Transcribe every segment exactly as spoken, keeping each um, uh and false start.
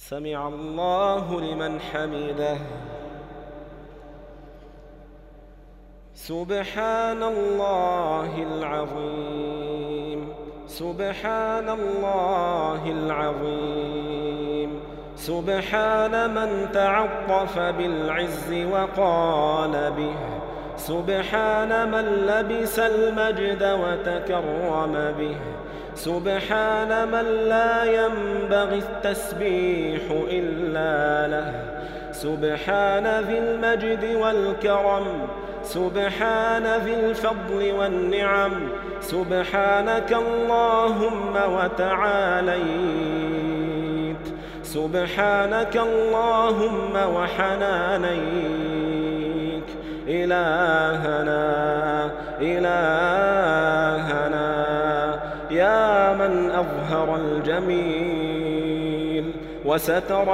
سمع الله لمن حمده. سبحان الله العظيم، سبحان الله العظيم، سبحان من تعطف بالعز وقال به، سبحان من لبس المجد وتكرم به، سبحان من لا ينبغي التسبيح إلا له، سبحان ذي المجد والكرم، سبحان ذي الفضل والنعم، سبحانك اللهم وتعاليت، سبحانك اللهم وحنانيك، إلهنا إلهنا يا من أظهر الجميل وستر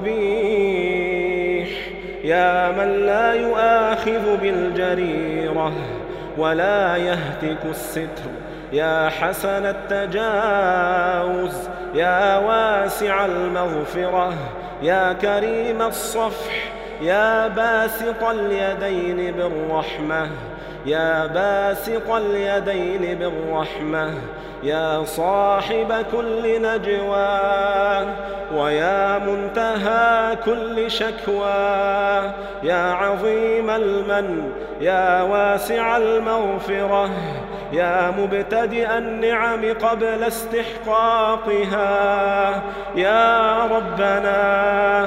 القبيح، يا من لا يؤاخذ بالجريرة ولا يهتك الستر، يا حسن التجاوز، يا واسع المغفرة، يا كريم الصفح، يا باسط اليدين بالرحمة، يا باسط اليدين بالرحمة، يا صاحب كل نجوى، ويا منتهى كل شكوى، يا عظيم المن، يا واسع المغفرة، يا مبتدئ النعم قبل استحقاقها، يا ربنا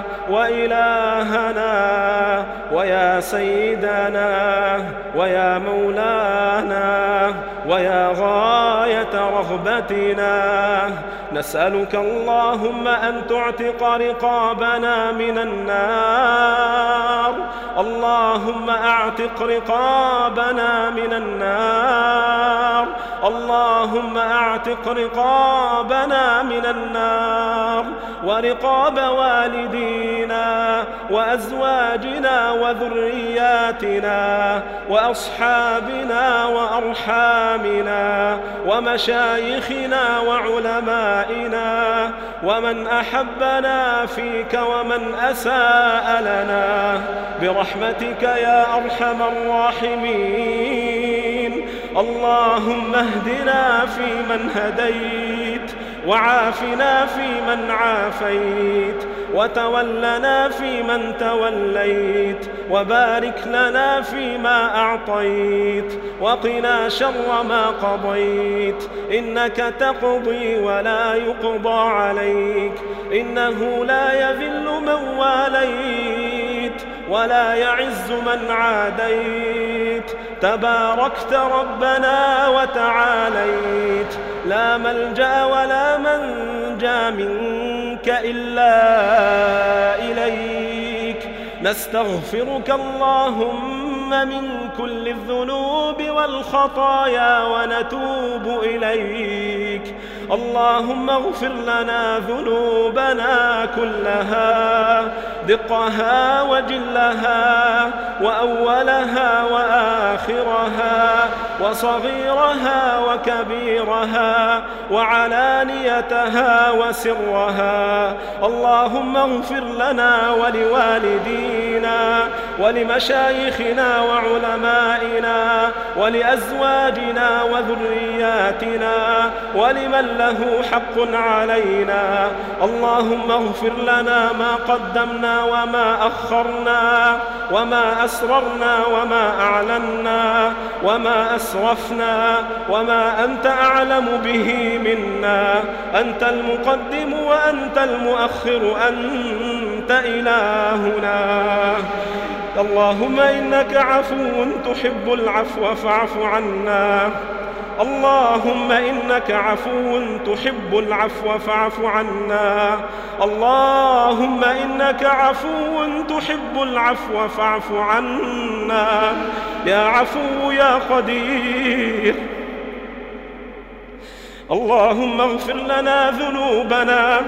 وإلهنا ويا سيدنا ويا مولانا ويا غاية رغبتنا، نسألك اللهم أن تعتق رقابنا من النار، اللهم أعتق رقابنا من النار، اللهم أعتق رقابنا من النار ورقاب والدينا وأزواجنا وذرياتنا وأصحابنا وأرحامنا ومشايخنا وعلمائنا ومن أحبنا فيك ومن أساء لنا برحمتك يا أرحم الراحمين. اللهم اهدنا فيمن هديت، وعافنا فيمن عافيت، وتولنا فيمن توليت، وبارك لنا فيما أعطيت، وقنا شر ما قضيت، إنك تقضي ولا يقضى عليك، إنه لا يذل من واليت ولا يعز من عاديت، تباركت ربنا وتعاليت، لا ملجأ ولا منجا منك إلا إليك، نستغفرك اللهم من كل الذنوب والخطايا ونتوب إليك. اللهم اغفر لنا ذنوبنا كلها، دقها وجلها وأولها وآخرها وصغيرها وكبيرها وعلانيتها وسرها. اللهم اغفر لنا ولوالدينا ولمشايخنا وعلمائنا ولأزواجنا وذرياتنا ولمن له حق علينا. اللهم اغفر لنا ما قدمنا وما أخرنا وما أسررنا وما أعلنا وما أسرفنا وما أنت أعلم به منا، أنت المقدم وأنت المؤخر، أنت إلهنا. اللهم إنك عفو تحب العفو فاعف عنا، اللهم إنك عفو تحب العفو فاعف عنا، اللهم إنك عفو تحب العفو فاعف عنا، يا عفو يا قدير. اللهم اغفر لنا ذنوبنا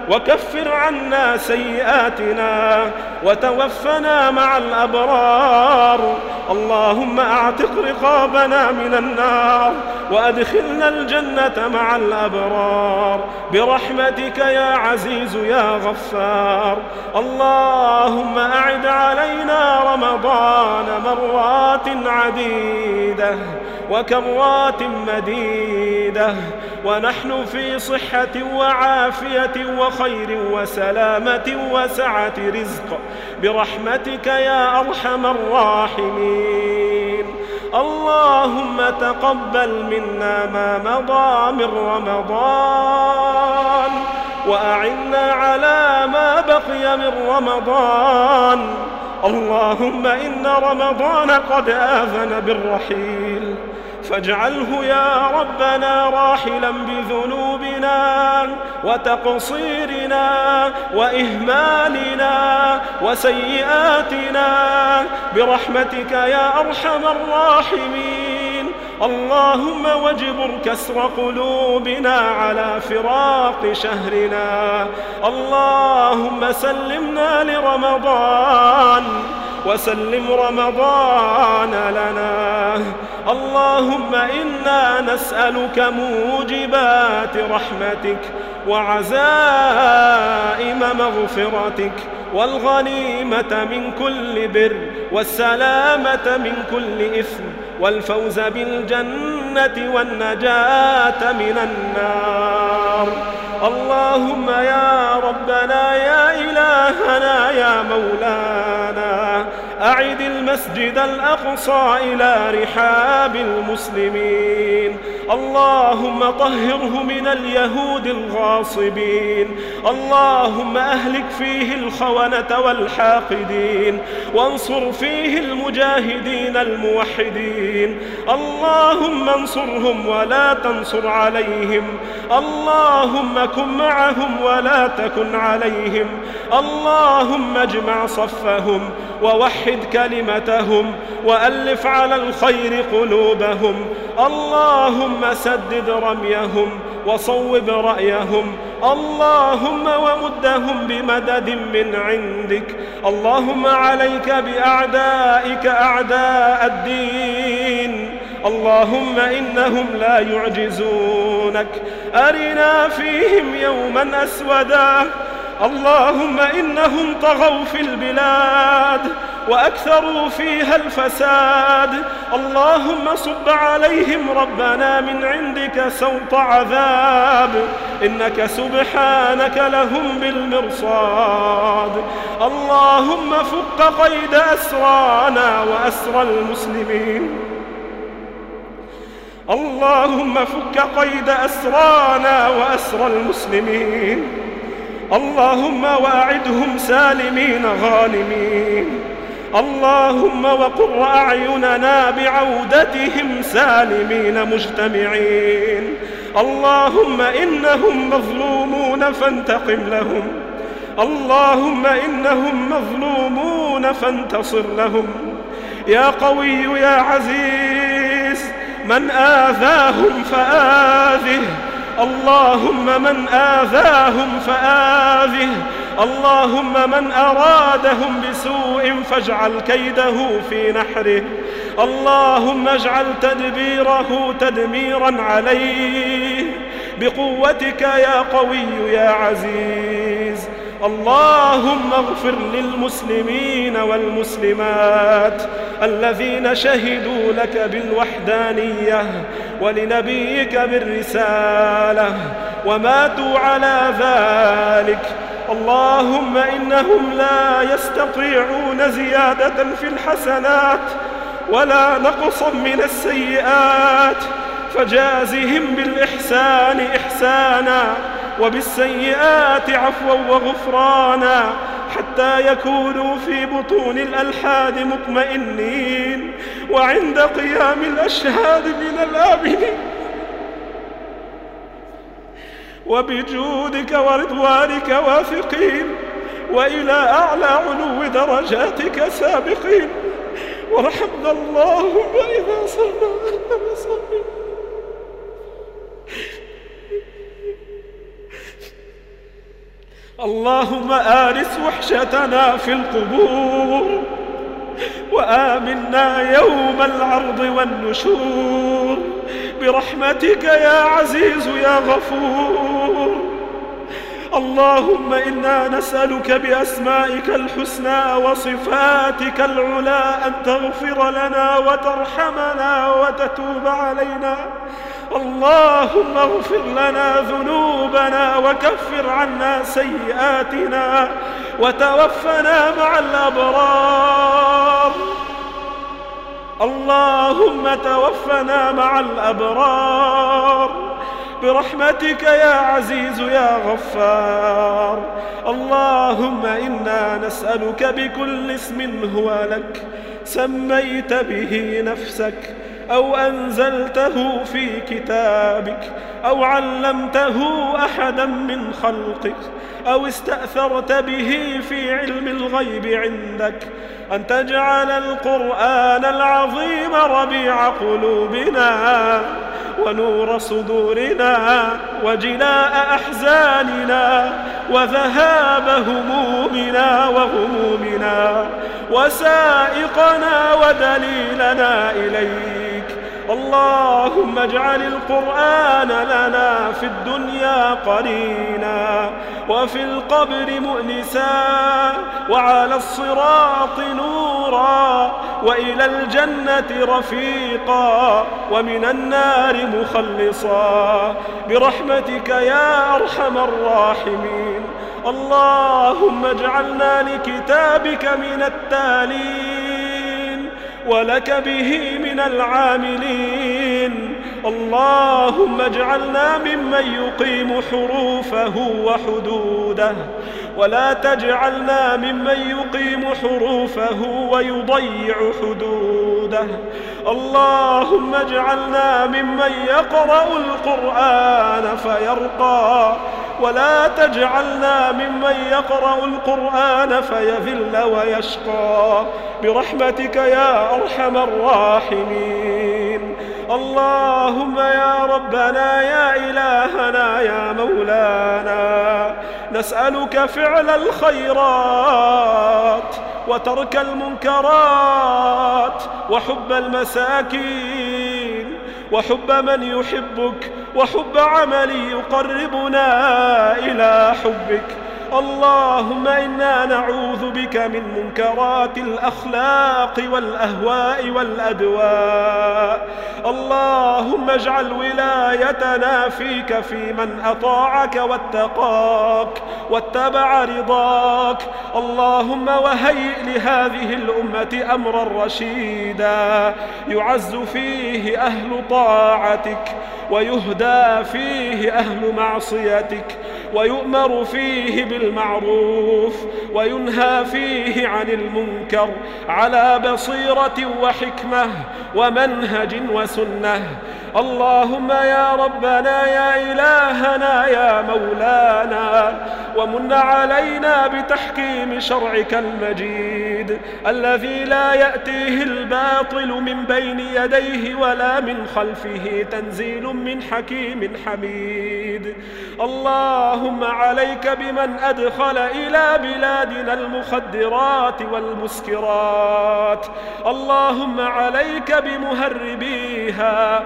وكفر عنا سيئاتنا وتوفنا مع الأبرار. اللهم أعتق رقابنا من النار وأدخلنا الجنة مع الأبرار برحمتك يا عزيز يا غفار. اللهم أعد علينا رمضان مرات عديدة وكرات مديدة ونحن في صحة وعافية وخير وسلامة وسعة رزق برحمتك يا أرحم الراحمين. اللهم تقبل منا ما مضى من رمضان وأعنا على ما بقي من رمضان. اللهم إن رمضان قد آذن بالرحيل فاجعله يا ربنا راحلا بذنوبنا وتقصيرنا وإهمالنا وسيئاتنا برحمتك يا أرحم الراحمين. اللهم واجبر كسر قلوبنا على فراق شهرنا. اللهم سلمنا لرمضان وسلم رمضان لنا. اللهم إنا نسألك موجبات رحمتك وعزائم مغفرتك والغنيمة من كل بر والسلامة من كل إثم والفوز بالجنة والنجاة من النار. اللهم يا ربنا يا إلهنا يا مولانا أعد المسجد الأقصى إلى رحاب المسلمين. اللهم طهره من اليهود الغاصبين. اللهم أهلك فيه الخونة والحاقدين وانصر فيه المجاهدين الموحدين. اللهم انصرهم ولا تنصر عليهم. اللهم كن معهم ولا تكن عليهم. اللهم اجمع صفهم ووحد كلمتهم وألف على الخير قلوبهم. اللهم سدد رميهم وصوب رأيهم. اللهم ومدهم بمدد من عندك. اللهم عليك بأعدائك أعداء الدين. اللهم إنهم لا يعجزونك. أرنا فيهم يوما أسودا. اللهم إنهم طغوا في البلاد وأكثروا فيها الفساد. اللهم صب عليهم ربنا من عندك سوط عذاب إنك سبحانك لهم بالمرصاد. اللهم فك قيد أسرانا وأسر المسلمين. اللهم فك قيد أسرانا وأسر المسلمين. اللهم وأعدهم سالمين غانمين. اللهم وقر أعيننا بعودتهم سالمين مجتمعين. اللهم إنهم مظلومون فانتقم لهم. اللهم إنهم مظلومون فانتصر لهم. يا قوي يا عزيز من آذاهم فآذه. اللهم من آذاهم فآذه. اللهم من أرادهم بسوء فاجعل كيده في نحره. اللهم اجعل تدبيره تدميرا عليه بقوتك يا قوي يا عزيز. اللهم اغفر للمسلمين والمسلمات الذين شهدوا لك بالوحدانية ولنبيك بالرسالة وماتوا على ذلك. اللهم إنهم لا يستطيعون زيادة في الحسنات ولا نقصا من السيئات، فجازهم بالإحسان إحسانا وبالسيئات عفوا وغفرانا، حتى يكونوا في بطون الألحاد مطمئنين وعند قيام الأشهاد من الآمنين، وبجودك ورضوانك واثقين، وإلى أعلى علو درجاتك سابقين. ورحمنا اللهم إذا صرنا وصلنا. اللهم آنس وحشتنا في القبور، وآمنا يوم العرض والنشور، برحمتك يا عزيز يا غفور. اللهم إنا نسألك بأسمائك الحسنى وصفاتك العلى أن تغفر لنا وترحمنا وتتوب علينا. اللهم اغفر لنا ذنوبنا وكفر عنا سيئاتنا وتوفنا مع الأبرار. اللهم توفنا مع الأبرار برحمتك يا عزيز يا غفار. اللهم إنا نسألك بكل اسم هو لك سميت به نفسك أو أنزلته في كتابك أو علمته أحدا من خلقك أو استأثرت به في علم الغيب عندك أن تجعل القرآن العظيم ربيع قلوبنا ونور صدورنا وجلاء أحزاننا وذهاب همومنا وغمومنا وسائقنا ودليلنا إليك. اللهم اجعل القرآن لنا في الدنيا قرينا وفي القبر مؤنسا وعلى الصراط نورا وإلى الجنة رفيقا ومن النار مخلصا برحمتك يا أرحم الراحمين. اللهم اجعلنا لكتابك من التالين ولك به من العاملين. اللهم اجعلنا ممن يقيم حروفه وحدوده ولا تجعلنا ممن يقيم حروفه ويضيع حدوده. اللهم اجعلنا ممن يقرأ القرآن فيرقى ولا تجعلنا ممن يقرأ القرآن فيذل ويشقى برحمتك يا أرحم الراحمين. اللهم يا ربنا يا إلهنا يا مولانا نسألك فعل الخيرات وترك المنكرات وحب المساكين وحب من يحبك وحب عمل يقربنا إلى حبك. اللهم إنا نعوذ بك من منكرات الأخلاق والأهواء والأدواء. اللهم اجعل ولايتنا فيك في من أطاعك واتقاك واتبع رضاك. اللهم وهيئ لهذه الأمة أمرا رشيدا يعز فيه أهل طاعتك ويهدى فيه أهل معصيتك ويؤمر فيه بالمعروف وينهى فيه عن المنكر على بصيرة وحكمة ومنهج وسنة. اللهم يا ربنا يا إلهنا يا مولانا ومن علينا بتحكيم شرعك المجيد الذي لا يأتيه الباطل من بين يديه ولا من خلفه تنزيل من حكيم حميد. اللهم عليك بمن أدخل إلى بلادنا المخدرات والمسكرات. اللهم عليك بمهربيها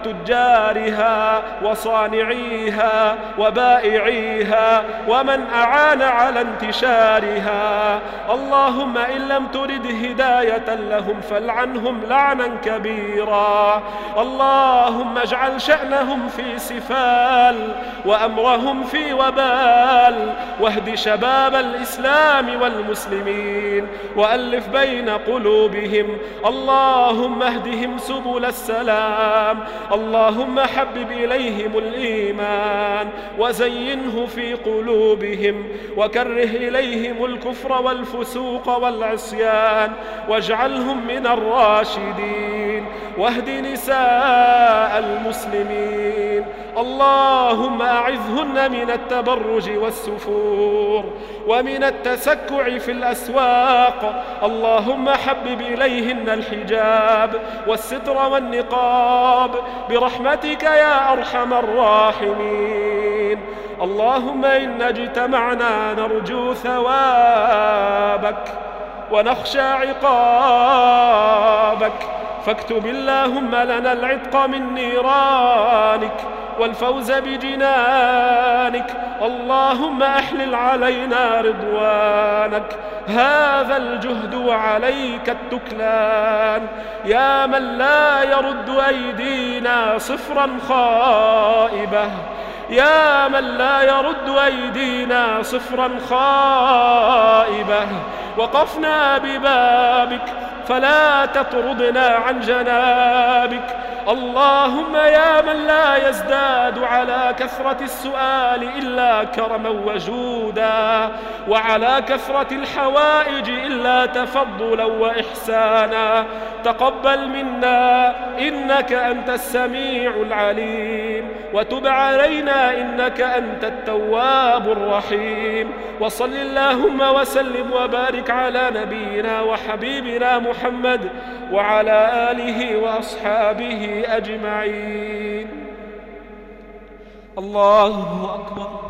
وتجارها وصانعيها وبائعيها ومن أعان على انتشارها. اللهم إن لم ترد هداية لهم فالعنهم لعنا كبيرا. اللهم اجعل شأنهم في سفال وأمرهم في وبال واهد شباب الإسلام والمسلمين وألف بين قلوبهم. اللهم اهدهم سبل السلام. اللهم حبب إليهم الإيمان وزينه في قلوبهم وكره إليهم الكفر والفسوق والعصيان واجعلهم من الراشدين واهد نساء المسلمين. اللهم أعذهن من التبرج والسفور ومن التسكع في الأسواق. اللهم حبب إليهن الحجاب والستر والنقاب برحمتك يا أرحم الراحمين. اللهم إن اجتمعنا نرجو ثوابك ونخشى عقابك، فاكتب اللهم لنا العتق من نيرانك والفوز بجنانك. اللهم أحلل علينا رضوانك، هذا الجهد وعليك التكلان، يا من لا يرد أيدينا صفرا خائبة، يا من لا يرد أيدينا صفرا خائبة. وقفنا ببابك فلا تطردنا عن جنابك. اللهم يا من لا يزداد على كثرة السؤال إلا كرما وجودا، وعلى كثرة الحوائج إلا تفضلا وإحسانا، تقبل منا إنك أنت السميع العليم، وتب علينا إنك أنت التواب الرحيم. وصل اللهم وسلم وبارك على نبينا وحبيبنا محمد وعلى آله وأصحابه أجمعين. الله أكبر.